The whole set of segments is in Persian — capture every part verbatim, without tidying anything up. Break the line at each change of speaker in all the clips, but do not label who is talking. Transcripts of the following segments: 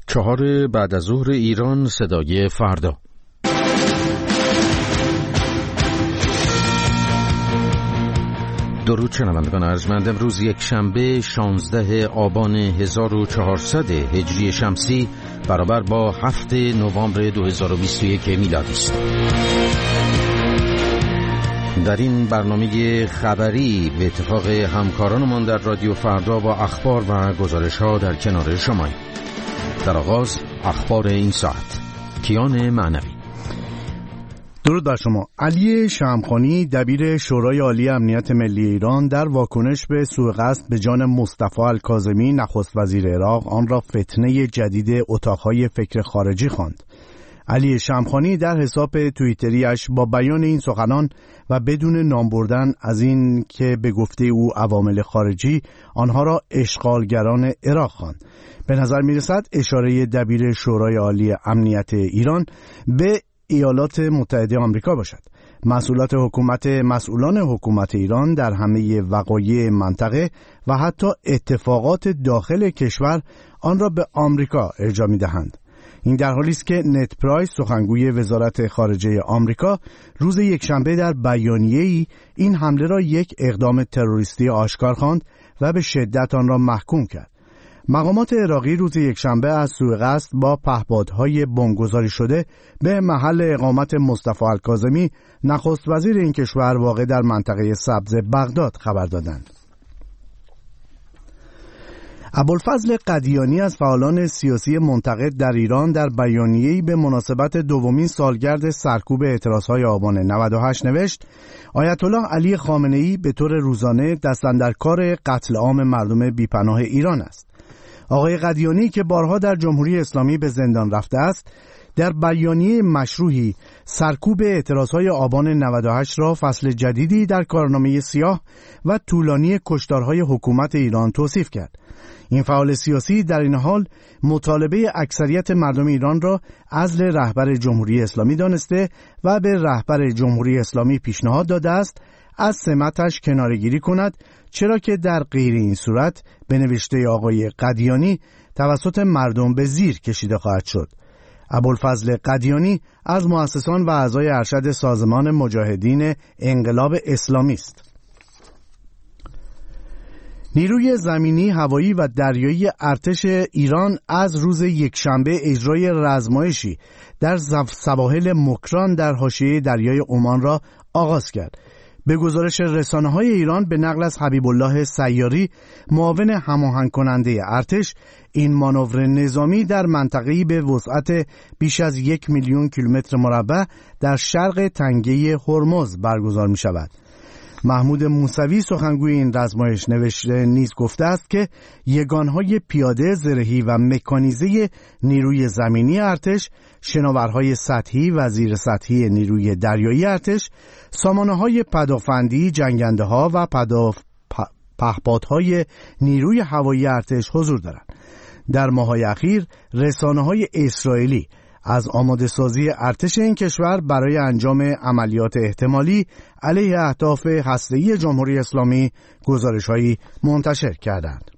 چهار بعد از ظهر ایران، صدای فردا. درود شنوندگان ارجمند. امروز یک شنبه شانزده آبان هزار و چهارصد هجری شمسی برابر با هفت نوامبر دو هزار و بیست و یک میلادی است. در این برنامه خبری به اتفاق همکارانمان در رادیو فردا با اخبار و گزارش‌ها در کنار شماییم. در آغاز اخبار این ساعت. کیان معنوی.
درود بر شما. علی شمخانی دبیر شورای عالی امنیت ملی ایران در واکنش به سوء قصد به جان مصطفی الکاظمی نخست وزیر عراق آن را فتنه جدید اتاقهای فکر خارجی خواند. علی شمخانی در حساب توییتریش با بیان این سخنان و بدون نام بردن از این که به گفته او عوامل خارجی آنها را اشغالگران عراق خواند. به نظر می رسد اشاره دبیر شورای عالی امنیت ایران به ایالات متحده آمریکا باشد. مسئولات حکومت مسئولان حکومت ایران در همه وقایع منطقه و حتی اتفاقات داخل کشور آن را به آمریکا ارجاع می دهند. این در حالی است که نت پرایس سخنگوی وزارت خارجه آمریکا روز یکشنبه در بیانیه‌ای این حمله را یک اقدام تروریستی آشکار خواند و به شدت آن را محکوم کرد. مقامات عراقی روز یکشنبه از سوء قصد با پهپادهای بمبگذاری شده به محل اقامت مصطفی الکاظمی نخست وزیر این کشور واقع در منطقه سبز بغداد خبر دادند. ابوالفضل قدیانی از فعالان سیاسی منتقد در ایران در بیانیه‌ای به مناسبت دومین سالگرد سرکوب اعتراضهای آبان نود و هشت نوشت: آیت الله علی خامنه‌ای به طور روزانه دست اندرکار قتل عام مردم بیپناه ایران است. آقای قدیانی که بارها در جمهوری اسلامی به زندان رفته است، در بیانیه مشروحی سرکوب اعتراضهای آبان نود و هشت را فصل جدیدی در کارنامه سیاه و طولانی کشتارهای حکومت ایران توصیف کرد. این فعال سیاسی در این حال مطالبه اکثریت مردم ایران را عزل رهبر جمهوری اسلامی دانسته و به رهبر جمهوری اسلامی پیشنهاد داده است از سمتش کناره‌گیری کند، چرا که در غیر این صورت به نوشته آقای قدیانی توسط مردم به زیر کشیده خواهد شد. ابوالفضل قدیانی از مؤسسان و اعضای ارشد سازمان مجاهدین انقلاب اسلامی است. نیروی زمینی، هوایی و دریایی ارتش ایران از روز یکشنبه اجرای رزمایشی در سواحل مکران در حاشیه دریای عمان را آغاز کرد. به گزارش رسانه‌های ایران به نقل از حبیب الله سیاری، معاون هماهنگ کننده ارتش، این مانور نظامی در منطقه‌ای به وسعت بیش از یک میلیون کیلومتر مربع در شرق تنگه هرمز برگزار می شود. محمود موسوی سخنگوی این رزمایش نوشته نیز گفته است که یگانهای پیاده، زرهی و مکانیزه نیروی زمینی ارتش، شناورهای سطحی و زیر سطحی نیروی دریایی ارتش، سامانه‌های پدافندی، جنگنده‌ها و پداف... پ... پهپادهای نیروی هوایی ارتش حضور دارند. در ماه‌های اخیر رسانه‌های اسرائیلی از آماده سازی ارتش این کشور برای انجام عملیات احتمالی علیه اهداف هسته‌ای جمهوری اسلامی گزارش‌هایی منتشر کردند.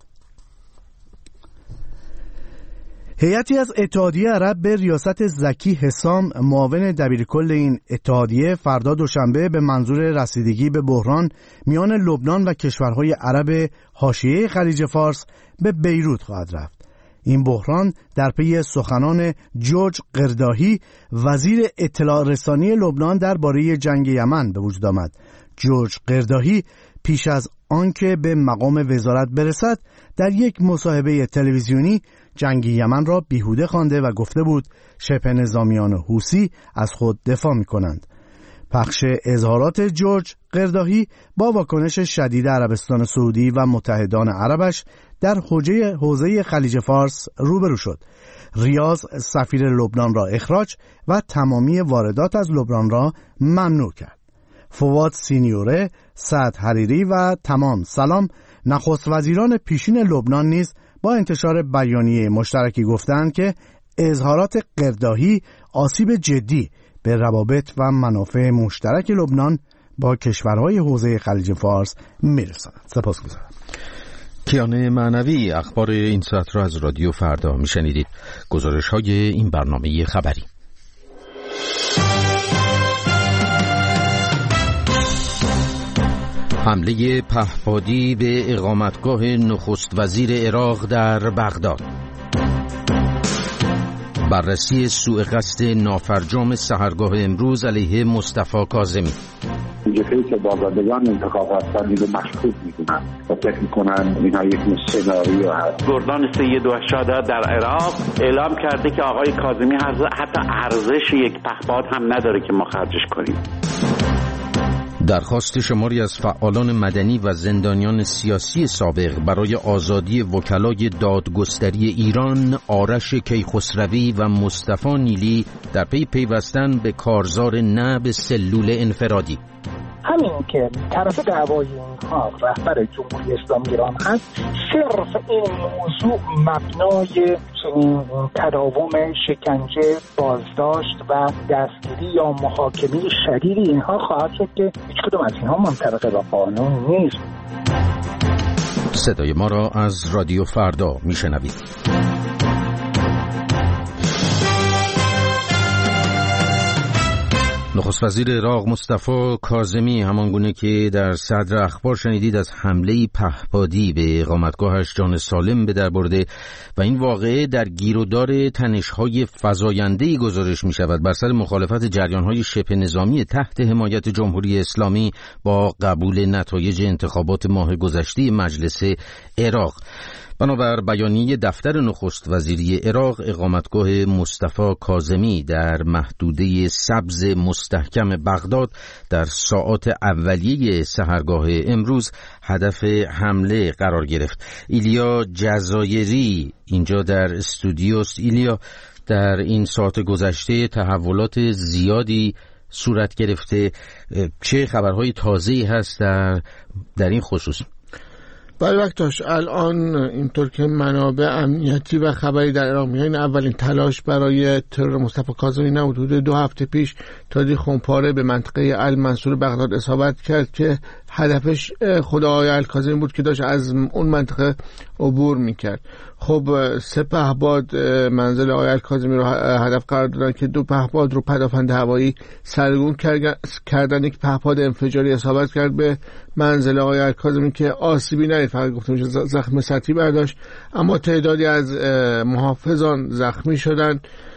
هیئتی از اتحادیه عرب به ریاست زکی حسام، معاون دبیرکل این اتحادیه، فردا دوشنبه به منظور رسیدگی به بحران میان لبنان و کشورهای عرب حاشیه خلیج فارس به بیروت خواهد رفت. این بحران در پی سخنان جورج قرداهی، وزیر اطلاع رسانی لبنان درباره جنگ یمن به وجود آمد. جورج قرداهی پیش از آنکه به مقام وزارت برسد در یک مصاحبه تلویزیونی جنگ یمن را بیهوده خوانده و گفته بود شبه نظامیان حوثی از خود دفاع می کنند. پخش اظهارات جورج قرداهی با واکنش شدید عربستان سعودی و متحدان عربش در حوزه حوزه خلیج فارس روبرو شد. ریاض سفیر لبنان را اخراج و تمامی واردات از لبنان را ممنوع کرد. فواد سینیوره، سعد حریری و تمام سلام، نخست وزیران پیشین لبنان نیز با انتشار بیانیه مشترکی گفتند که اظهارات قرداهی آسیب جدی به روابط و منافع مشترک لبنان با کشورهای حوزه خلیج فارس میرساند. سپاسگزارم.
کیان معنوی اخبار این ساعت را از رادیو فردا میشنیدید. گزارش های این برنامه خبری. حمله پهپادی به اقامتگاه نخست وزیر عراق در بغداد. بررسی سوء قصد نافرجام سحرگاه امروز علیه مصطفی کاظمی.
جبهه‌ای که بازدارندگان انتخاب هستند اینو مشکوک می‌کنن و فکر می‌کنن اینها یک سناریو هست.
گردان سید وحشت در عراق اعلام کرده که آقای کاظمی حتی ارزش یک پهپاد هم نداره که ما خرجش کنیم.
درخواست شماری از فعالان مدنی و زندانیان سیاسی سابق برای آزادی وکلای دادگستری ایران آرش کیخسروی و مصطفی نیلی در پی پیوستن به کارزار نب سلول انفرادی.
همین که طرف دعوای اینها رهبر جمهوری اسلامی ایران هست، صرف این موضوع مبنای چنین تداوم شکنجه، بازداشت و دستگیری یا محاکمه شدیدی اینها خواهد شد که هیچ کدوم از اینها منطبق با قانون نیست.
صدای ما را از رادیو فردا میشنوید. نخست وزیر عراق مصطفی کاظمی همانگونه که در صدر اخبار شنیدید از حمله پهپادی به اقامتگاهش جان سالم به در برده و این واقعه در گیرودار تنش‌های فزاینده‌ای گزارش می‌شود بر سر مخالفت جریان‌های شبه نظامی تحت حمایت جمهوری اسلامی با قبول نتایج انتخابات ماه گذشته مجلس عراق. بنابر بیانیه دفتر نخست وزیری عراق، اقامتگاه مصطفی کاظمی در محدوده سبز مستحکم بغداد در ساعات اولیه سحرگاه امروز هدف حمله قرار گرفت. ایلیا جزایری اینجا در استودیوست. ایلیا، در این ساعت گذشته تحولات زیادی صورت گرفته، چه خبرهای تازه‌ای هست در در این خصوص؟
بله وقتاش الان اینطور که منابع امنیتی و خبری در عراق میگن اولین تلاش برای ترور مصطفی کاظمی نبود. حدود دو هفته پیش تادی خمپاره به منطقه المنصور بغداد اصابت کرد که هدفش خود آقای الکاظمی بود که داشت از اون منطقه عبور میکرد. خب سه پهپاد منزل آقای الکاظمی رو هدف قرار دادن که دو پهپاد رو پدافند هوایی سرنگون کردن. یک پهپاد انفجاری اصابت کرد به منزل آقای الکاظمی که آسیبی ندید، فقط گفته میشه زخم سطحی برداشت، اما تعدادی از محافظان زخمی شدن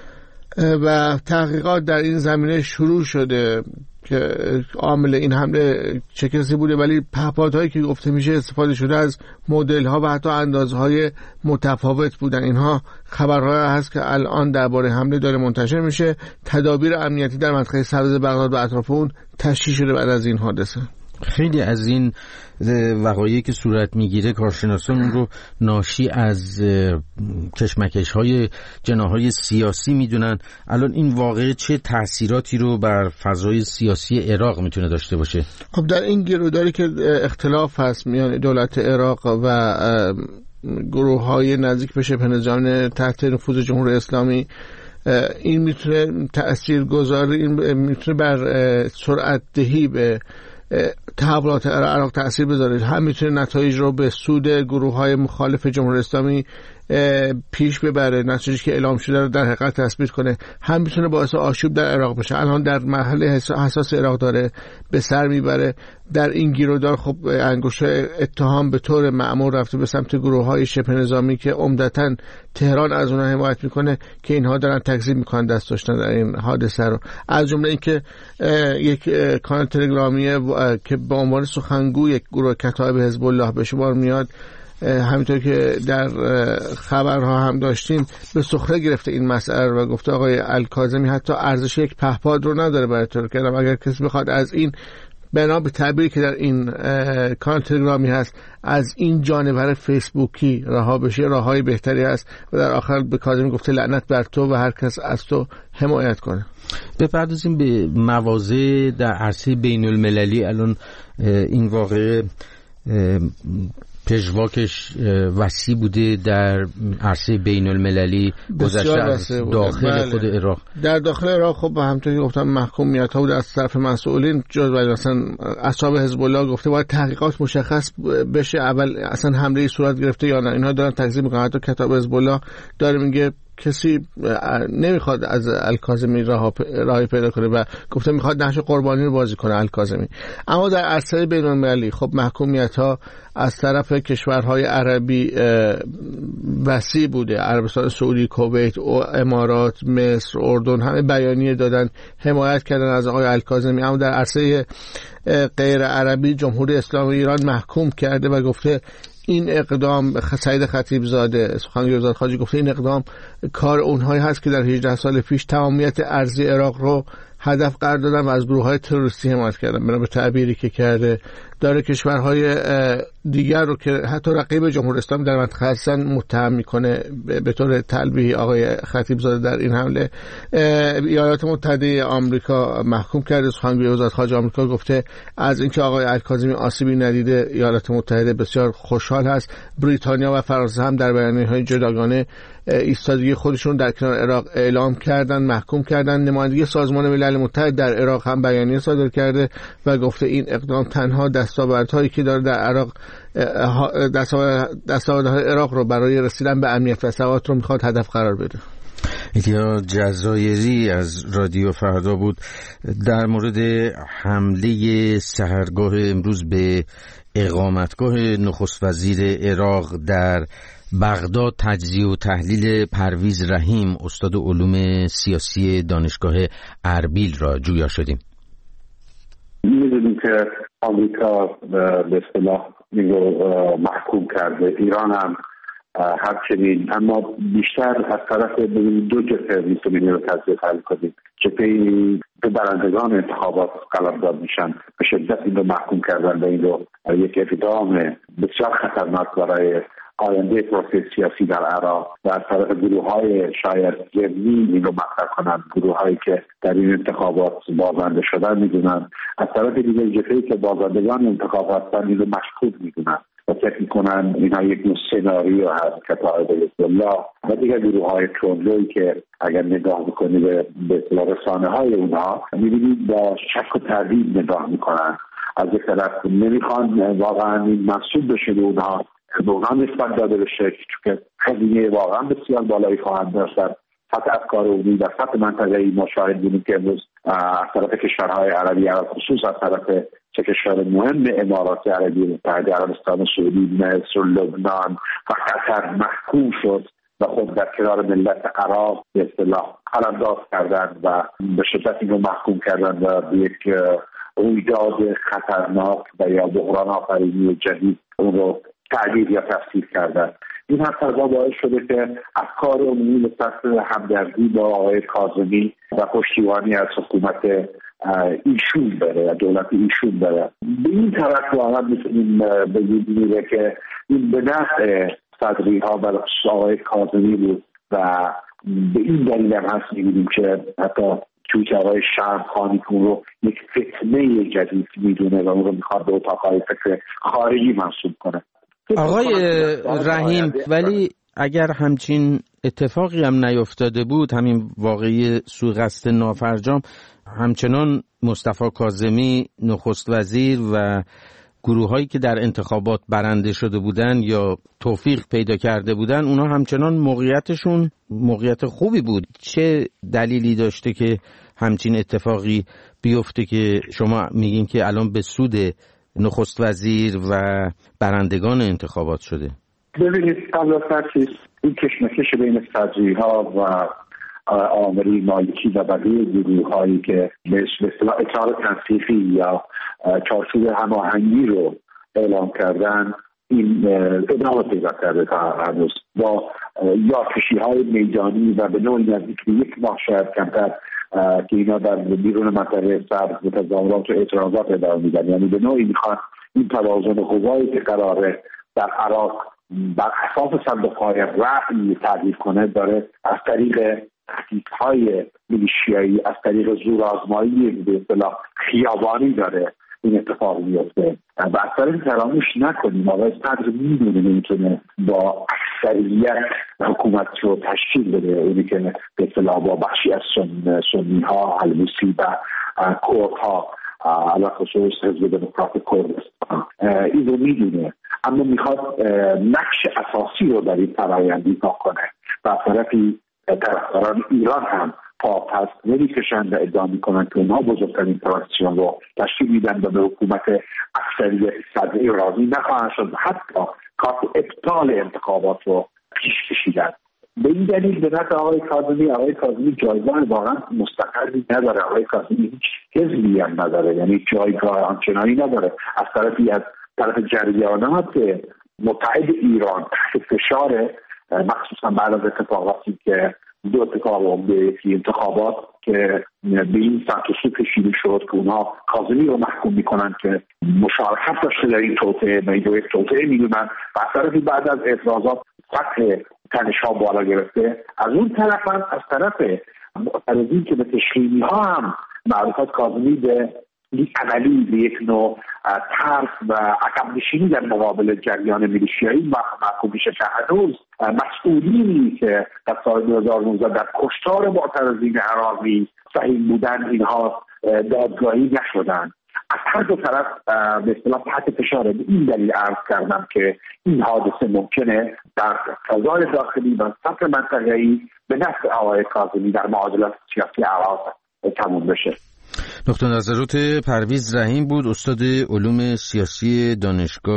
و تحقیقات در این زمینه شروع شده که عامل این حمله چه کسی بوده، ولی پهپادهایی که گفته میشه استفاده شده از مدل ها و حتی اندازه های متفاوت بودن. اینها خبرها هست که الان درباره حمله داره منتشر میشه. تدابیر امنیتی در منطقه سبز بغداد و اطراف اون تشدید شده بعد از این حادثه.
خیلی از این وقایعی که صورت میگیره کارشناسان رو ناشی از کشمکش‌های جناح‌های سیاسی میدونن. الان این واقعه چه تأثیراتی رو بر فضای سیاسی عراق میتونه داشته باشه؟
خب در این گروداری که اختلاف هست میان دولت عراق و گروه‌های نزدیک به شبه نظامی تحت نفوذ جمهوری اسلامی، این میتونه تأثیرگذار این میتونه بر سرعت دهی به تحولات عراق تأثیر بذاره. هم میتونه نتایج رو به سود گروه‌های مخالف جمهوری اسلامی پیش ببره، نتایجی که اعلام شده رو در حقیقت تثبیت کنه، هم میتونه باعث آشوب در عراق بشه. الان در مرحله حساس عراق داره به سر میبره. در این گیرودار خب انگشت اتهام به طور معمول رفته به سمت گروه‌های شبه نظامی که عمدتاً تهران از اونها حمایت میکنه که اینها دارن تکذیب میکنن دست داشتن در این حادثه رو. از جمله اینکه یک کانال تلگرامی که به عنوان سخنگوی یک گروه کتایب حزب الله به شمار میاد، همینطور که در خبرها هم داشتیم، به سخره گرفته این مسئله و گفته آقای الکاظمی حتی ارزش یک پهپاد رو نداره برای ترور کردن. اگر کسی بخواد از این بنا به تعبیری که در این کانال تلگرامی هست از این جانور فیسبوکی رها بشه، راههای بهتری هست. و در آخر به کاظمی گفته لعنت بر تو و هر کس از تو حمایت کنه.
بپردازیم به مواضع در عرصه بین المللی. الان این واقعه پژواکش وسیع بوده در عرصه بین المللی، گذشته از داخل بله. خود عراق.
در داخل عراق خب همونطوری گفتم محکومیت ها بود از طرف مسئولین، جز مثلا اصحاب حزب الله گفته باید تحقیقات مشخص بشه اول اصلا حمله صورت گرفته یا نه. اینها دارن تکذیب میکنن. حتی کتاب حزب الله داره میگه کسی نمیخواد از الکاظمی راهی پیدا کنه و گفته میخواد نقش قربانی رو بازی کنه الکاظمی. اما در عرصه بین المللی خب محکومیت ها از طرف کشورهای عربی وسیع بوده. عربستان سعودی، کویت، امارات، مصر، اردن همه بیانیه دادن، حمایت کردن از آقای الکاظمی. اما در عرصه غیر عربی جمهوری اسلامی ایران محکوم کرده و گفته این اقدام، سعید خطیب زاده سخنگوی وزارت خارجه گفته این اقدام کار اونهایی هست که در هجده سال پیش تمامیت ارضی عراق رو هدف قرار دادن و از گروه‌های تروریستی حمایت کردن. بنا به تعبیری که کرده داره کشورهای دیگر رو که حتی رقیب جمهوری اسلامی در منطقه هستن متهم میکنه به طور تلویحی. آقای خطیب زاده در این حمله ایالات متحده آمریکا محکوم کرده. سخنگوی وزارت خارجه آمریکا گفته از اینکه آقای الکاظمی آسیبی ندیده ایالات متحده بسیار خوشحال هست. بریتانیا و فرانسه هم در بیانیه‌های جداگانه ایستادگی خودشون در کنار عراق اعلام کردن، محکوم کردن. نمایندگی سازمان ملل متحد در عراق هم بیانیه صادر کرده و گفته این اقدام تنها دستاوردهایی که داره در عراق دستاوردهای عراق رو برای رسیدن به امنیت و ثبات رو میخواد هدف قرار بده.
ایلیا جزایری از رادیو فردا بود در مورد حمله سحرگاه امروز به اقامتگاه نخست وزیر عراق در بغداد. تجزیه و تحلیل پرویز رحیم استاد علوم سیاسی دانشگاه اربیل را جویا شدیم.
می‌دونیم که آمریکا به اصطلاح میگو محکوم کرده، ایران هم همچنین، اما بیشتر از طرف دو جبهه میتونیم رو تجزیه تحلیل کنیم. جبهه به برندگان انتخابات قلمداد میشن، به شدت این رو محکوم کردن و این رو یک اقدام بسیار خطرناک برای آینده پروسه سیاسی در عراق و از طرف گروه های شاید ضمنی این رو مطرح کنند، گروه هایی که در این انتخابات بازنده شدن میدونن. از طرف دیگه جبهه‌ای که بازندگان انتخاب هستن این رو مشکوک میدونن و فکر میکنن اینها یک نوع سناریو هست که کتاب حزب الله و دیگه گروه های تندرویی که اگر نگاه بکنی به رسانه های اونها میبینید با شک و تردید نگاه میکنن. از یک طرف نمیخوان واقعا این محسوب بشه به اونها، به اونها نسبت داده بشه که هزینه واقعا بسیار بالایی خواهند داشت در سطح افکار عمومی در سطح منطقه‌ای. ما شاهد بودیم که امروز از طرف کشورهای عربی عرب خصوص از طرف چه کشور مهم امارات عربی متحده، عربستان سعودی، مصر، لبنان و قطر محکوم شد و خود در کنار ملت عراق به اصطلاح قلمداد کردند و به شدت این رو محکوم کردند و به یک رویداد خطرناک و یا بحران آفرینی جدید اون رو تعبیر یا تفسیر کردن. این هر باعث شده که افکار عمومی نسبت همدردی با آقای کاظمی و پشتیبانی از حکومت ایشون بره و دولت ایشون بره. به این طرف واقعا میتونیم بگیم که این به نفع صدری ها و آقای کاظمی بود و به این دلیل هم هست میبینیم که حتی توی که آقای شرمخانی که اون رو یک فتنه جدید میدونه و اون رو میخواد به اتاقهای فکر خارجی منصوب کنه.
آقای رحیم، ولی اگر همچین اتفاقی هم نیفتاده بود، همین واقعی سوءقصد نافرجام، همچنان مصطفی کاظمی نخست وزیر و گروه هایی که در انتخابات برنده شده بودن یا توفیق پیدا کرده بودن، اونا همچنان موقعیتشون موقعیت خوبی بود. چه دلیلی داشته که همچین اتفاقی بیفته که شما میگین که الان به سود نخست وزیر و برندگان انتخابات شده؟
ببینید قبل از هر چیز این کشمکش بین صدری ها و آمری مالکی و بقیه گروه هایی که به اصطلاح اطلاع تنسیقی یا چارچوب هماهنگی رو اعلام کردن، این ادامه پیدا کرده تا هنوز با یارکشی های میدانی و به نوعی نزدیک به یک ماه شاید کمتر که اینا در بیرون منطقه سبز به تظاهرات و اعتراضات ادامه میدن. یعنی به نوعی میخوان این توازن قوایی که قراره در عراق بر اساس صندوق‌های رأی تعریف کنه داره از طریق تهدیدهای میلیشیایی، از طریق زورآزمایی به اصطلاح خیابانی داره این اتفاق میفته. و اصلا فراموش نکنیم آقای صدر میدونه نمیتونه با اکثریت حکومت رو تشکیل بده، اونی که به اصطلاح با بخشی از سنی ها، البوسی و کرد ها، علا خصوص حزب دموکرات کردستان، این رو میدونه، اما میخواد نقش اساسی رو در این فرآیند ایفا کنه و از طرفی طرفداران ایران هم پا پس نمیکشند و ادعا میکنند که اونها بزرگترین ترانزیشن رو تشکیل میدن و به حکومت اکثریت صدری راضی نخواهند شد، حتی کارت ابطال انتخابات رو پیش کشیدن. به این دلیل به نظر آقای کاظمی آقای کاظمی جایگاه واقعا مستقلی نداره. آقای کاظمی هیچ حزبی هم نداره، یعنی جایگاه آنچنانی نداره. از طرفی از طرف جریانات متحد ایران تحت فشار، مخصوصا بعد از اتفاقاتی که دو اتفاق عمده، یکی انتخابات که به این سمت و سو کشیده شد که اونها کاظمی رو محکوم میکنن که مشارکت داشته در این توطئه و این رو یک توطئه میدونن، و از طرفی بعد از اعتراضات سطح تنش‌ها بالا گرفته. از اون طرف هم از طرف معترضین که به تشکیلی ها هم معرفت کاظمی به یک عملی، به یک نوع ترس و عقب نشینی در مقابل جریان میلیشیایی محکوم میشه که هنوز مسئولینی که در سال دو هزار و نوزده در کشتار معترضین عراقی سهیم بودن اینها دادگاهی نشدن. از هر دو طرف به اصطلاح تحت فشاره. به این دلیل عرض کردم که این حادثه ممکنه در فضای داخلی و سطح منطقه‌ای به نفع آقای کاظمی در معادلات سیاسی عراق تموم بشه.
دکتر نظرات پرویز رحیم بود، استاد علوم سیاسی دانشگاه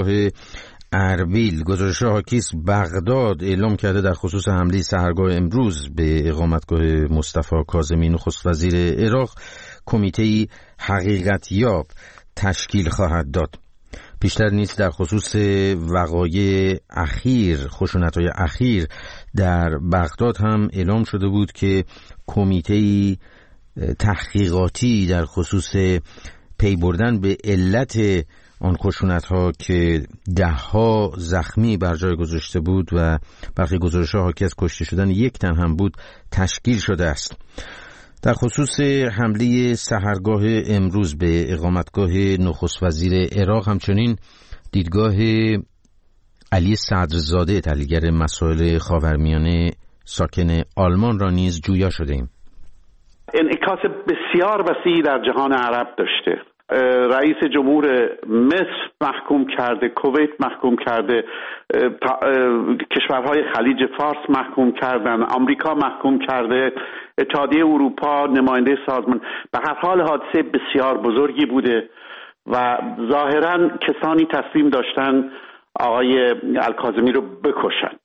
اربیل. گزارش حاکی است بغداد اعلام کرده در خصوص حمله سحرگاه امروز به اقامتگاه مصطفی کاظمی نخست وزیر عراق کمیته‌ای حقیقت یاب تشکیل خواهد داد. بیشتر نیست در خصوص وقایع اخیر، خشونت‌های اخیر در بغداد هم اعلام شده بود که کمیته‌ای تحقیقاتی در خصوص پی بردن به علت آن خشونت‌ها که ده‌ها زخمی بر جای گذاشته بود و برخی گزارش‌ها حاکی از کشته شدن یک تن هم بود تشکیل شده است. در خصوص حمله سحرگاه امروز به اقامتگاه نخست وزیر عراق همچنین دیدگاه علی صدرزاده تحلیلگر مسائل خاورمیانه ساکن آلمان را نیز جویا شده ایم.
انعکاس بسیار وسیعی در جهان عرب داشته. رئیس جمهور مصر محکوم کرده، کویت محکوم کرده، کشورهای خلیج فارس محکوم کردن، آمریکا محکوم کرده، اتحادیه اروپا، نماینده سازمان. به هر حال حادثه بسیار بزرگی بوده و ظاهراً کسانی تصمیم داشتن آقای الکاظمی رو بکشند،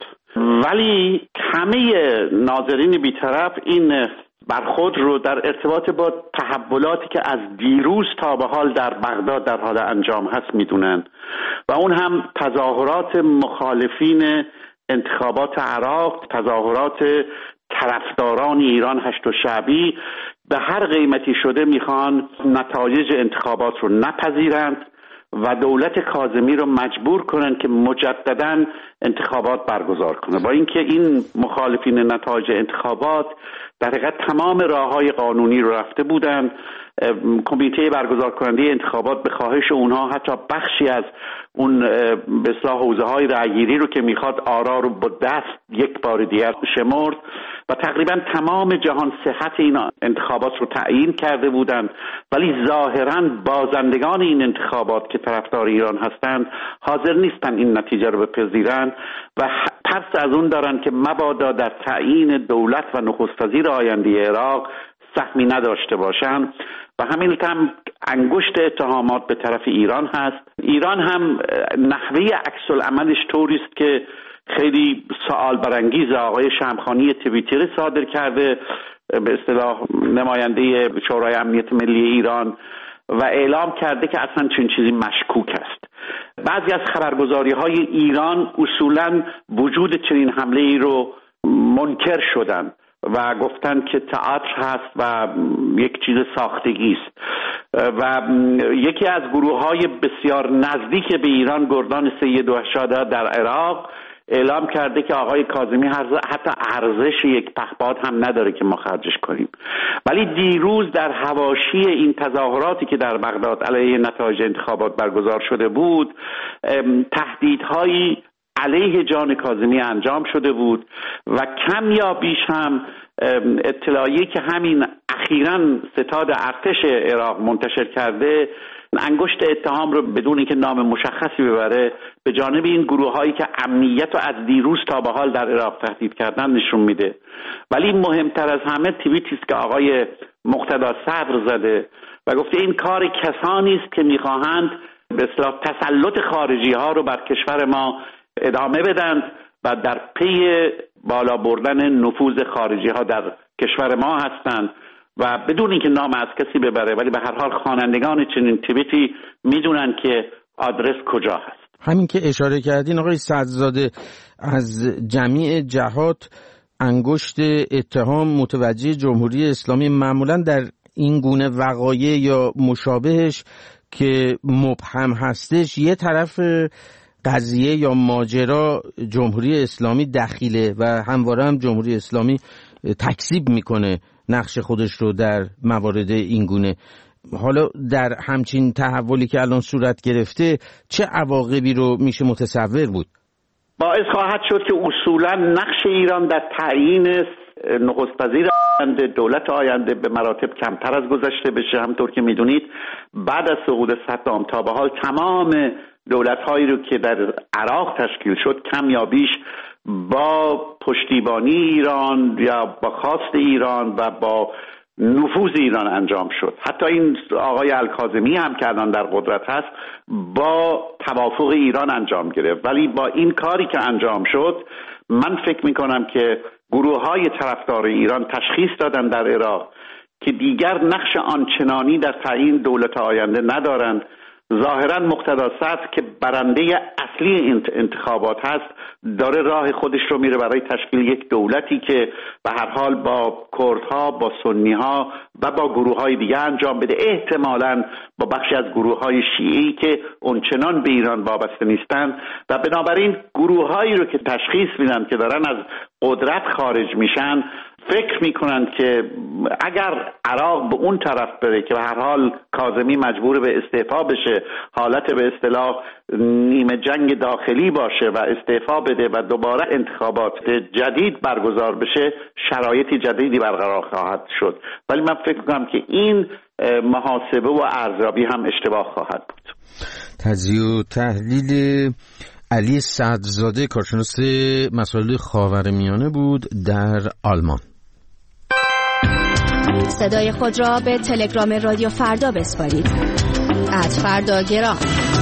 ولی همه ناظرین بی‌طرف این برخورد رو در ارتباط با تحولاتی که از دیروز تا به حال در بغداد در حال انجام هست میدونن و اون هم تظاهرات مخالفین انتخابات عراق، تظاهرات طرفداران ایران هشت شعبی به هر قیمتی شده میخوان نتایج انتخابات رو نپذیرند و دولت کاظمی رو مجبور کنن که مجدداً انتخابات برگزار کنه. با اینکه این مخالفین نتایج انتخابات در حقیقت تمام راه‌های قانونی رو رفته بودن، کمیته برگزار کننده انتخابات به خواهش اونها حتی بخشی از اون به اصطلاح حوزه‌های رأی‌گیری رو که میخواد آرا رو با دست یک بار دیگر شمرد و تقریبا تمام جهان صحت این انتخابات رو تعیین کرده بودند، ولی ظاهراً بازندگان این انتخابات که طرفدار ایران هستند حاضر نیستن این نتیجه رو بپذیرن و ترس از اون دارن که مبادا در تعیین دولت و نخست وزیر آینده عراق سهمی نداشته باشن و همین هم انگشت اتهامات به طرف ایران هست. ایران هم نحوه عکس العملش طوری است که خیلی سوال برانگیز. آقای شمخانی توییتر صادر کرده به اصطلاح نماینده شورای امنیت ملی ایران و اعلام کرده که اصلا چنین چیزی مشکوک است. بعضی از خبرگزاری‌های ایران اصولاً وجود چنین حمله ای رو منکر شدند و گفتن که تئاتر هست و یک چیز ساختگی است و یکی از گروه‌های بسیار نزدیک به ایران، گردان سید وحشادی در عراق، اعلام کرده که آقای کاظمی حتی ارزش یک پهپاد هم نداره که ما خرجش کنیم. ولی دیروز در حواشی این تظاهراتی که در بغداد علیه نتایج انتخابات برگزار شده بود، تهدیدهایی علیه جان کاظمی انجام شده بود و کم یا بیش هم اطلاعیه‌ای که همین اخیراً ستاد ارتش عراق منتشر کرده انگشت اتهام رو بدون اینکه نام مشخصی ببره به جانب این گروه‌هایی که امنیت رو از دیروز تا به حال در عراق تهدید کردن نشون میده. ولی مهمتر از همه توییتی است که آقای مقتدا صدر زده و گفته این کار کسانی است که می‌خواهند به اصطلاح تسلط خارجی ها رو بر کشور ما ادامه بدند و در پی بالا بردن نفوذ خارجی ها در کشور ما هستند و بدون اینکه نام از کسی ببره، ولی به هر حال خوانندگان چنین توییتی میدونن که آدرس کجا هست.
همین که اشاره کردین آقای صدرزاده، از جمیع جهات انگشت اتهام متوجه جمهوری اسلامی معمولا در این گونه وقایع یا مشابهش که مبهم هستش یه طرف قضیه یا ماجرا جمهوری اسلامی دخیله و همواره هم جمهوری اسلامی تکذیب میکنه نقش خودش رو در موارد این گونه. حالا در همچین تحولی که الان صورت گرفته چه عواقبی رو میشه متصور بود؟
باعث خواهد شد که اصولا نقش ایران در تعیین نخست وزیر آینده، دولت آینده به مراتب کمتر از گذشته بشه. همطور که میدونید بعد از سقوط صدام تا به حال تمام دولت‌هایی رو که در عراق تشکیل شد کم یا بیش با پشتیبانی ایران یا با خواست ایران و با نفوذ ایران انجام شد. حتی این آقای الکاظمی هم که الان در قدرت هست با توافق ایران انجام گرفت. ولی با این کاری که انجام شد من فکر میکنم که گروه‌های طرفدار ایران تشخیص دادن در عراق که دیگر نقش آنچنانی در تعیین دولت آینده ندارند. ظاهرا مقتدا صدر که برنده اصلی این انتخابات هست داره راه خودش رو میره برای تشکیل یک دولتی که به هر حال با کردها، با سنیها و با گروه‌های دیگه انجام بده، احتمالاً با بخشی از گروه‌های شیعی که اونچنان به ایران وابسته نیستن و بنابراین گروه‌هایی رو که تشخیص میدن که دارن از قدرت خارج میشن فکر میکنند که اگر عراق به اون طرف بره که به هر حال کاظمی مجبور به استعفا بشه، حالت به اصطلاح نیمه جنگ داخلی باشه و استعفا بده و دوباره انتخابات جدید برگزار بشه، شرایطی جدیدی برقرار خواهد شد. ولی من فکر میکنم که این محاسبه و ارزیابی هم اشتباه خواهد بود.
تجزیه و تحلیل علی صدرزاده، کارشناس مسائل خاورمیانه بود در آلمان.
صدای خود را به تلگرام رادیو فردا بسپارید. ات فردا گرام.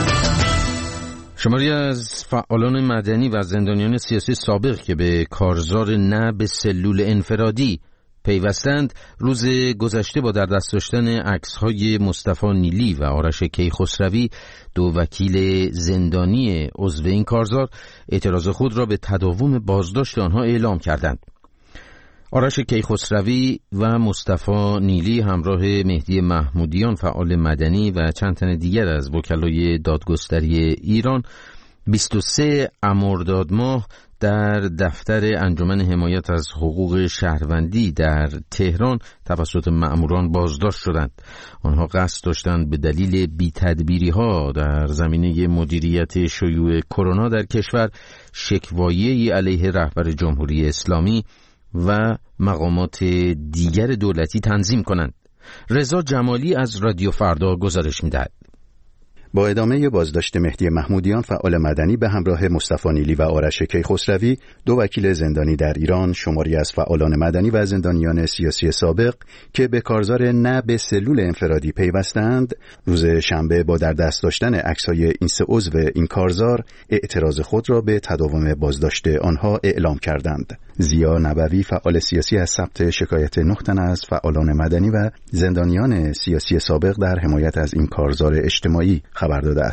شماری از فعالان مدنی و زندانیان سیاسی سابق که به کارزار نه به سلول انفرادی پیوستند روز گذشته با در دست داشتن عکس‌های مصطفی نیلی و آرش کیخسروی، دو وکیل زندانی عضو این کارزار، اعتراض خود را به تداوم بازداشت آنها اعلام کردند. آرش کیخسروی و مصطفی نیلی همراه مهدی محمودیان فعال مدنی و چند تن دیگر از وکلای دادگستری ایران بیست و سوم مرداد ماه در دفتر انجمن حمایت از حقوق شهروندی در تهران توسط مأموران بازداشت شدند. آنها قصد داشتند به دلیل بی‌تدبیری‌ها در زمینه مدیریت شیوع کرونا در کشور شکوایه‌ای علیه رهبر جمهوری اسلامی و مقامات دیگر دولتی تنظیم کنند. رضا جمالی از رادیو فردا گزارش می‌دهد.
با ادامه بازداشت مهدی محمودیان فعال مدنی به همراه مصطفی نیلی و آرش کیخسروی، دو وکیل زندانی در ایران، شماری از فعالان مدنی و زندانیان سیاسی سابق که به کارزار نه به سلول انفرادی پیوستند، روز شنبه با در دست داشتن عکس‌های این سه عضو این کارزار اعتراض خود را به تداوم بازداشت آنها اعلام کردند. زیا نبوی، فعال سیاسی، از ثبت شکایت نه تن از فعالان مدنی و زندانیان سیاسی سابق در حمایت از این کارزار اجتماعی خبر داده است.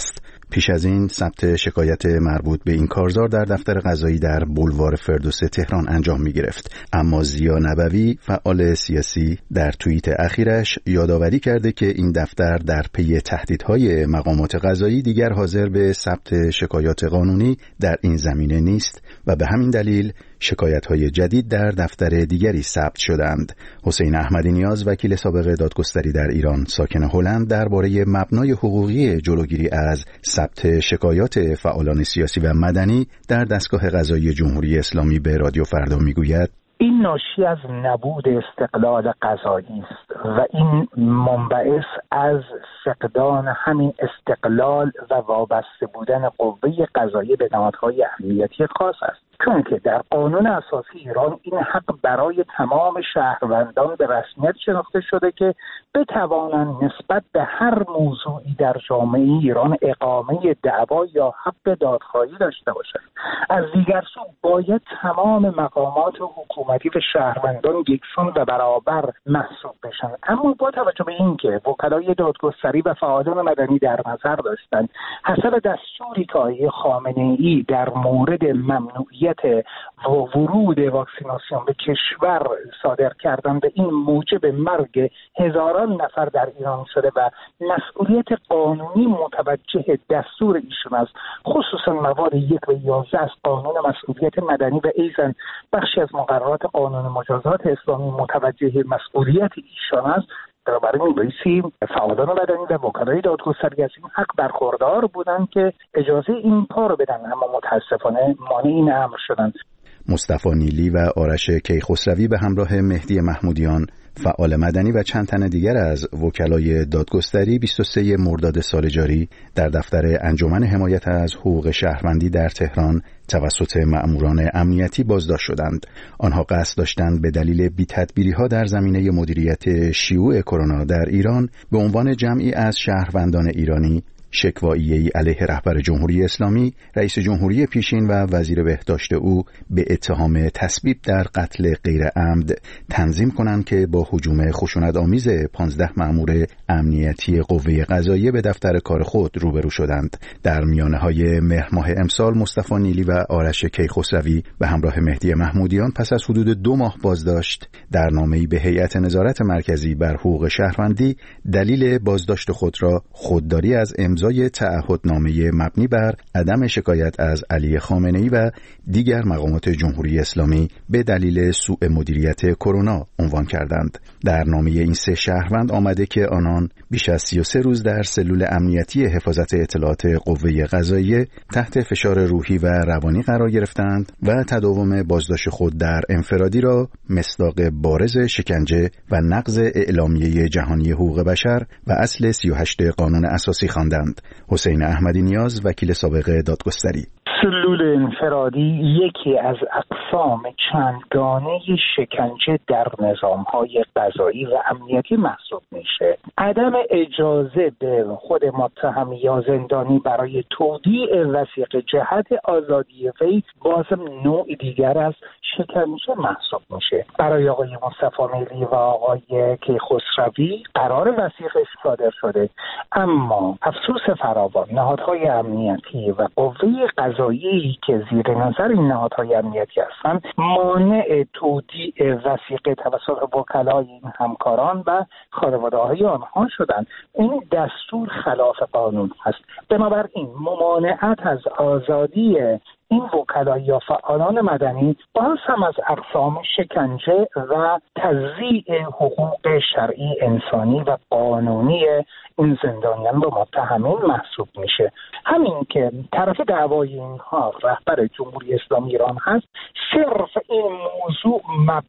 پیش از این ثبت شکایت مربوط به این کارزار در دفتر قضایی در بولوار فردوس تهران انجام می گرفت. اما زیا نبوی فعال سیاسی در توییت اخیرش یادآوری کرده که این دفتر در پی تهدیدهای مقامات قضایی دیگر حاضر به ثبت شکایات قانونی در این زمینه نیست و به همین دلیل شکایت‌های جدید در دفتر دیگری ثبت شدند. حسین احمدی نیاز وکیل سابق دادگستری در ایران ساکن هلند درباره مبنای حقوقی جلوگیری از ثبت شکایات فعالان سیاسی و مدنی در دستگاه قضایی جمهوری اسلامی به رادیو فردا میگوید:
این ناشی از نبود استقلال قضایی است و این منبعث از فقدان همین استقلال و وابسته بودن قوه قضاییه به نهادهای امنیتی خاص است. چون که در قانون اساسی ایران این حق برای تمام شهروندان به رسمیت شناخته شده که بتوانند نسبت به هر موضوعی در جامعه ایران اقامه دعوا یا حق دادخواهی داشته باشند. از دیگر سو باید تمام مقامات حکومتی و شهروندان یکسان و برابر محسوب بشن. اما با توجه به اینکه وکلای دادگستری و فعالان مدنی در نظر داشتند حسب دستوری که آقای خامنه‌ای در مورد ممنوعیت و ورود واکسیناسیون به کشور صادر کردن به این موجب مرگ هزاران نفر در ایران شده و مسئولیت قانونی متوجه دستور ایشون است، خصوصا مواد یک و یازده از قانون مسئولیت مدنی و ایضاً بخشی از مقررات قانون مجازات اسلامی متوجه مسئولیت ایشان است. برای این بایستی فعالان مدنی و وکلای دادگستری از این حق برخوردار بودند که اجازه این کار رو بدن، اما متاسفانه مانع این امر شدند.
مصطفی نیلی و آرش کیخسروی به همراه مهدی محمودیان فعال مدنی و چند تن دیگر از وکلای دادگستری بیست و سوم مرداد سال جاری در دفتر انجمن حمایت از حقوق شهروندی در تهران توسط مأموران امنیتی بازداشت شدند. آنها قصد داشتند به دلیل بی‌تدبیری‌ها در زمینه مدیریت شیوع کرونا در ایران به عنوان جمعی از شهروندان ایرانی شکوایی‌ای علیه رهبر جمهوری اسلامی، رئیس جمهوری پیشین و وزیر بهداشت او به اتهام تسبیب در قتل غیر عمد تنظیم کنند که با هجوم خشونت‌آمیز پانزده مأمور امنیتی قوه قضاییه به دفتر کار خود روبرو شدند. در میانه‌های مهر ماه امسال مصطفی نیلی و آرش کیخسروی به همراه مهدی محمودیان پس از حدود دو ماه بازداشت در نامه‌ای به هیئت نظارت مرکزی بر حقوق شهروندی دلیل بازداشت خود را خودداری از امضای تعهدنامه مبنی بر عدم شکایت از علی خامنه‌ای و دیگر مقامات جمهوری اسلامی به دلیل سوء مدیریت کرونا عنوان کردند. در نامه این سه شهروند آمده که آنان بیش از سی و سه روز در سلول امنیتی حفاظت اطلاعات قوه قضاییه تحت فشار روحی و روانی قرار گرفتند و تداوم بازداشت خود در انفرادی را مصداق بارز شکنجه و نقض اعلامیه جهانی حقوق بشر و اصل سی و هشت قانون اساسی خواندند. حسین احمدی نیاز وکیل سابق دادگستری:
سلول انفرادی یکی از اقسام چندگانه شکنجه در نظام‌های قضایی و امنیتی محسوب میشه. عدم اجازه به خود متهم یا زندانی برای تودیع وثیقه جهت آزادی وی بازم نوع دیگر از شکنجه محسوب میشه. برای آقای مصطفی نیلی و آقای کیخسروی قرار وثیقه صادر شده، اما افسوس فراوان نهادهای امنیتی و قوه قضایی که زیر نظر این نهادهای امنیتی هستند مانع تودیع وثیقه توسط وکلای این همکاران و خانواده‌های آنها شدند. این دستور خلاف قانون است. بنابراین ممانعت از آزادی این وکلا یا فعالان مدنی باز هم از اقسام شکنجه و تضییع حقوق شرعی انسانی و قانونی این زندانیان و متهمین محسوب میشه. همین که طرف دعوای اینها رهبر جمهوری اسلامی ایران هست، صرف این موضوع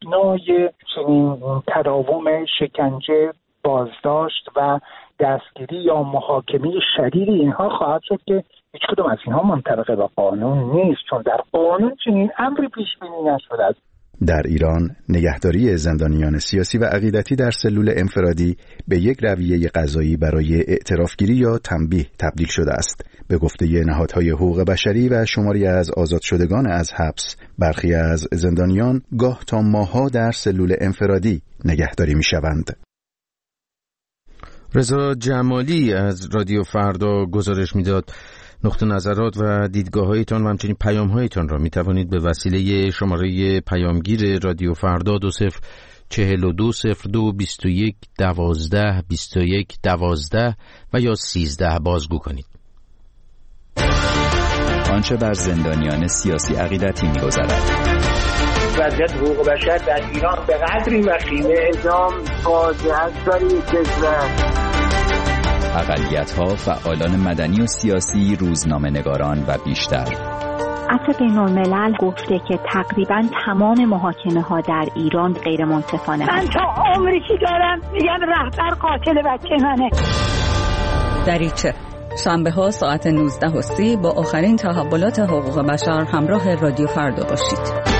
مبنای چنین تداوم شکنجه، بازداشت و دستگیری یا محاکمه شدید اینها خواهد شد که هیچ کدوم از اینها منطبق با قانون نیست، چون در قانون چنین امری پیش بینی نشده است.
در ایران نگهداری زندانیان سیاسی و عقیدتی در سلول انفرادی به یک رویه قضایی برای اعترافگیری یا تنبیه تبدیل شده است. به گفته نهادهای حقوق بشری و شماری از آزاد شدگان از حبس، برخی از زندانیان گاه تا ماه‌ها در سلول انفرادی نگهداری می‌شوند.
رضا جمالی از رادیو فردا گزارش میداد نقطه نظرات و دیدگاه‌هایتان و همچنین پیام‌هایتان را می‌توانید به وسیله شماره پیامگیر رادیو فردا دو صفر چهل و دو صفر دو بیست و یک دوازده بیست و یک دوازده و یا سیزده بازگو کنید.
آنچه بر زندانیان سیاسی عقیدتی می‌گذرد.
وضعیت حقوق بشر در ایران به قدری وخیمه، اعدام فاجعه است برای کشور.
اقلیت‌ها، فعالان مدنی و سیاسی، روزنامه‌نگاران و بیشتر.
عفو بین‌الملل گفته که تقریباً تمام محاکمه‌ها در ایران غیر منصفانه است.
من تا عمری که دارم میگم رهبر قاتل بچه منه.
دریچه شنبه ها ساعت نوزده و سی با آخرین تحولات حقوق بشر همراه رادیو فردا باشید.